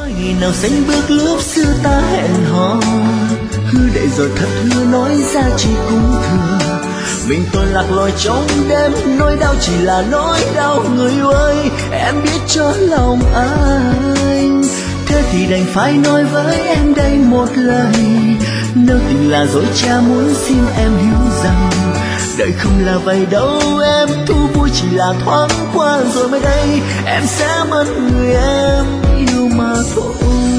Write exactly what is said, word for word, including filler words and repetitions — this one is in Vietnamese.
nói ngày nào xanh bước lúc xưa ta hẹn hò, hư để rồi thật hư nói ra chỉ cũng thừa. Mình tôi lạc lối trong đêm, nỗi đau chỉ là nỗi đau người ơi, em biết cho lòng anh. Thế thì đành phải nói với em đây một lời, nếu tình là dối trá muốn xin em hiểu rằng đời không là vậy đâu em, thú vui chỉ là thoáng qua rồi mới đây em sẽ mất người em yêu mà thôi.